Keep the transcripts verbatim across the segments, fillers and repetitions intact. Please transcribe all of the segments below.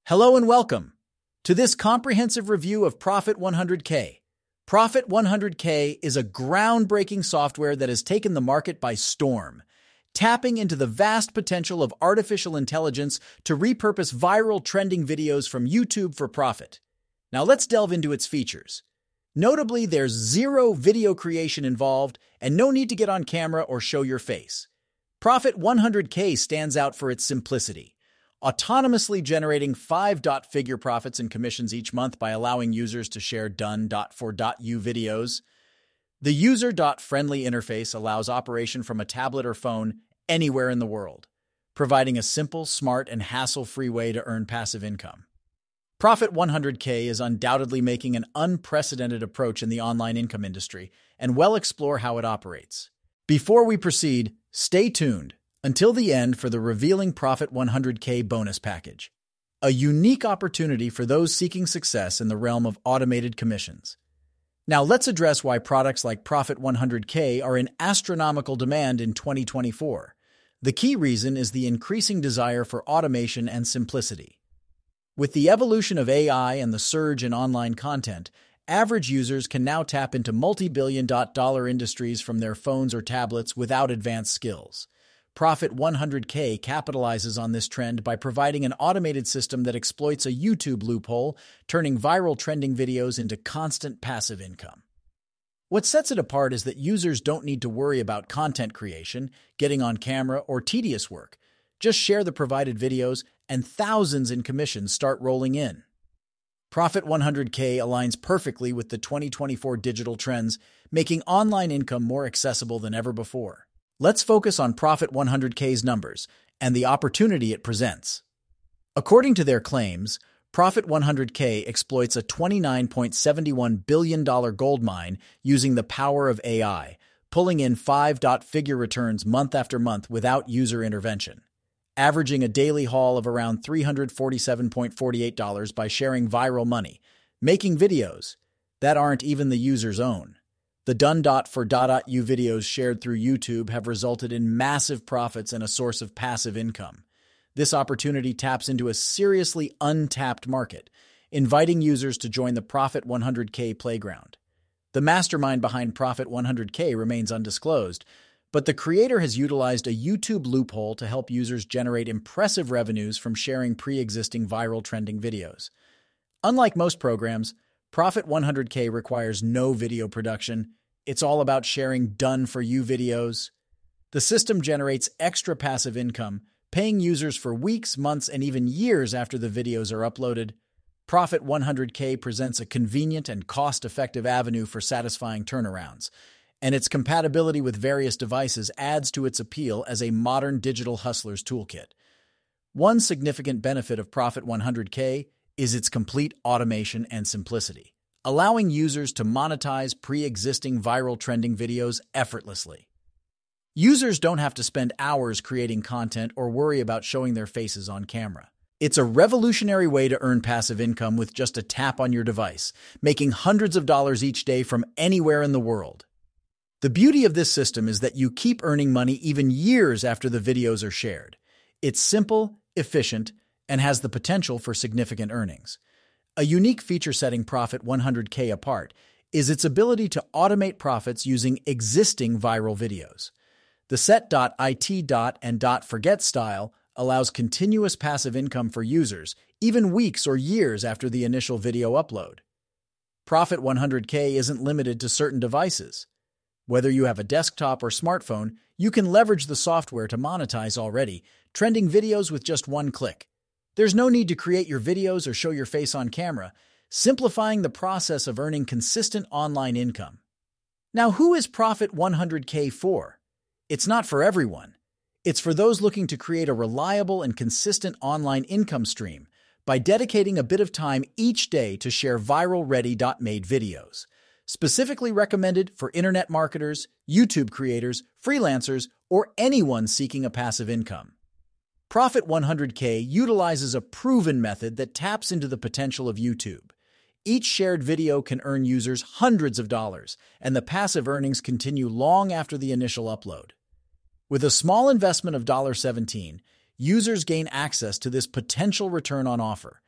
Hello and welcome to this comprehensive review of Profit one hundred K. Profit one hundred K is a groundbreaking software that has taken the market by storm, tapping into the vast potential of artificial intelligence to repurpose viral trending videos from YouTube for profit. Now let's delve into its features. Notably, there's zero video creation involved and no need to get on camera or show your face. Profit one hundred K stands out for its simplicity, autonomously generating five-figure profits and commissions each month by allowing users to share done.for.you videos. The user-friendly interface allows operation from a tablet or phone anywhere in the world, providing a simple, smart, and hassle-free way to earn passive income. Profit one hundred K is undoubtedly making an unprecedented approach in the online income industry, and we'll explore how it operates. Before we proceed, stay tuned until the end for the revealing Profit one hundred K bonus package, a unique opportunity for those seeking success in the realm of automated commissions. Now let's address why products like Profit one hundred K are in astronomical demand in twenty twenty-four. The key reason is the increasing desire for automation and simplicity. With the evolution of A I and the surge in online content, average users can now tap into multi-billion dollar industries from their phones or tablets without advanced skills. Profit one hundred K capitalizes on this trend by providing an automated system that exploits a YouTube loophole, turning viral trending videos into constant passive income. What sets it apart is that users don't need to worry about content creation, getting on camera, or tedious work. Just share the provided videos, and thousands in commissions start rolling in. Profit one hundred K aligns perfectly with the twenty twenty-four digital trends, making online income more accessible than ever before. Let's focus on Profit one hundred K's numbers and the opportunity it presents. According to their claims, Profit one hundred K exploits a twenty-nine point seven one billion dollars gold mine using the power of A I, pulling in five-figure returns month after month without user intervention, averaging a daily haul of around three hundred forty-seven dollars and forty-eight cents by sharing viral money, making videos that aren't even the user's own. The done.for.you videos shared through YouTube have resulted in massive profits and a source of passive income. This opportunity taps into a seriously untapped market, inviting users to join the Profit one hundred K playground. The mastermind behind Profit one hundred K remains undisclosed, but the creator has utilized a YouTube loophole to help users generate impressive revenues from sharing pre-existing viral trending videos. Unlike most programs, Profit one hundred K requires no video production. It's all about sharing done-for-you videos. The system generates extra passive income, paying users for weeks, months, and even years after the videos are uploaded. Profit one hundred K presents a convenient and cost-effective avenue for satisfying turnarounds, and its compatibility with various devices adds to its appeal as a modern digital hustler's toolkit. One significant benefit of Profit one hundred K is its complete automation and simplicity, allowing users to monetize pre-existing viral trending videos effortlessly. Users don't have to spend hours creating content or worry about showing their faces on camera. It's a revolutionary way to earn passive income with just a tap on your device, making hundreds of dollars each day from anywhere in the world. The beauty of this system is that you keep earning money even years after the videos are shared. It's simple, efficient, and has the potential for significant earnings. A unique feature setting Profit one hundred K apart is its ability to automate profits using existing viral videos. The set.it and .forget style allows continuous passive income for users, even weeks or years after the initial video upload. Profit one hundred K isn't limited to certain devices. Whether you have a desktop or smartphone, you can leverage the software to monetize already trending videos with just one click. There's no need to create your videos or show your face on camera, simplifying the process of earning consistent online income. Now, who is Profit one hundred K for? It's not for everyone. It's for those looking to create a reliable and consistent online income stream by dedicating a bit of time each day to share viral-ready.made videos. Specifically recommended for internet marketers, YouTube creators, freelancers, or anyone seeking a passive income. Profit one hundred K utilizes a proven method that taps into the potential of YouTube. Each shared video can earn users hundreds of dollars, and the passive earnings continue long after the initial upload. With a small investment of seventeen dollars, users gain access to this potential return on offer,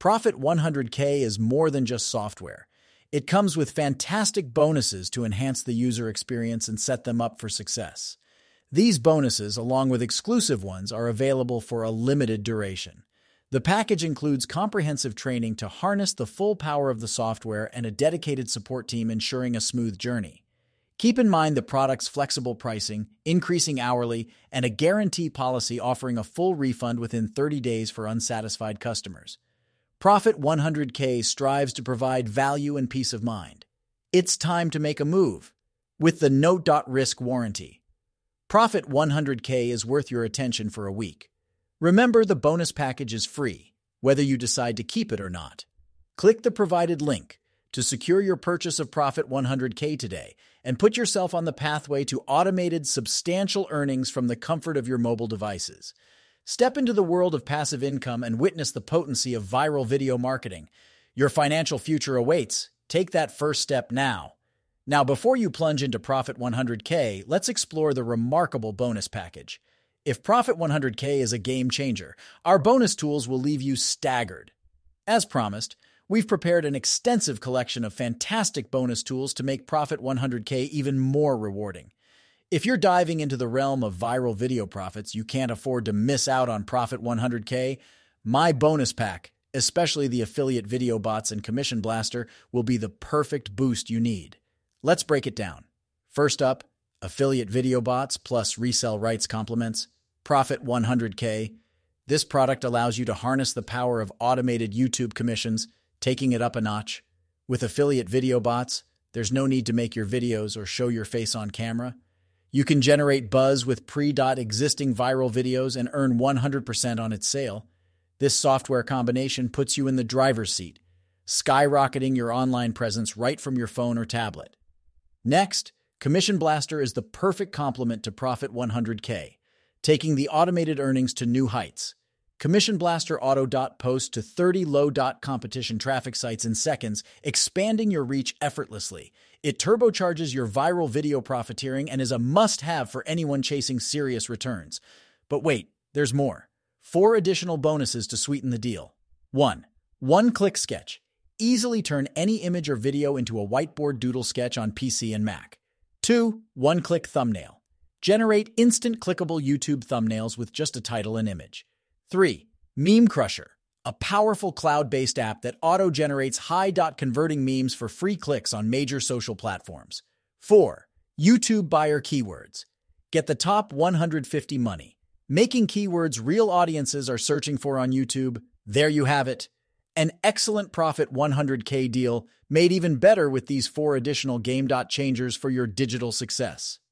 Profit one hundred K is more than just software. It comes with fantastic bonuses to enhance the user experience and set them up for success. These bonuses, along with exclusive ones, are available for a limited duration. The package includes comprehensive training to harness the full power of the software and a dedicated support team ensuring a smooth journey. Keep in mind the product's flexible pricing, increasing hourly, and a guarantee policy offering a full refund within thirty days for unsatisfied customers. Profit one hundred K strives to provide value and peace of mind. It's time to make a move with the Note.Risk warranty. Profit one hundred K is worth your attention for a week. Remember, the bonus package is free, whether you decide to keep it or not. Click the provided link to secure your purchase of Profit one hundred K today and put yourself on the pathway to automated, substantial earnings from the comfort of your mobile devices. Step into the world of passive income and witness the potency of viral video marketing. Your financial future awaits. Take that first step now. Now, before you plunge into Profit one hundred K, let's explore the remarkable bonus package. If Profit one hundred K is a game changer, our bonus tools will leave you staggered. As promised, we've prepared an extensive collection of fantastic bonus tools to make Profit one hundred K even more rewarding. If you're diving into the realm of viral video profits, you can't afford to miss out on Profit one hundred K. My bonus pack, especially the affiliate video bots and Commission Blaster, will be the perfect boost you need. Let's break it down. First up, affiliate video bots plus resell rights compliments. Profit one hundred K. This product allows you to harness the power of automated YouTube commissions, taking it up a notch. With affiliate video bots, there's no need to make your videos or show your face on camera. You can generate buzz with pre-existing viral videos and earn one hundred percent on its sale. This software combination puts you in the driver's seat, skyrocketing your online presence right from your phone or tablet. Next, Commission Blaster is the perfect complement to Profit one hundred K, taking the automated earnings to new heights. Commission Blaster auto-posts to thirty low-competition traffic sites in seconds, expanding your reach effortlessly. It turbocharges your viral video profiteering and is a must-have for anyone chasing serious returns. But wait, there's more. Four additional bonuses to sweeten the deal. one. One-click sketch. Easily turn any image or video into a whiteboard doodle sketch on P C and Mac. two. One-click thumbnail. Generate instant clickable YouTube thumbnails with just a title and image. three. Meme Crusher, a powerful cloud-based app that auto-generates high-converting memes for free clicks on major social platforms. four. YouTube Buyer Keywords. Get the top one hundred fifty money, making keywords real audiences are searching for on YouTube. There you have it. An excellent Profit one hundred K deal, made even better with these four additional game changers for your digital success.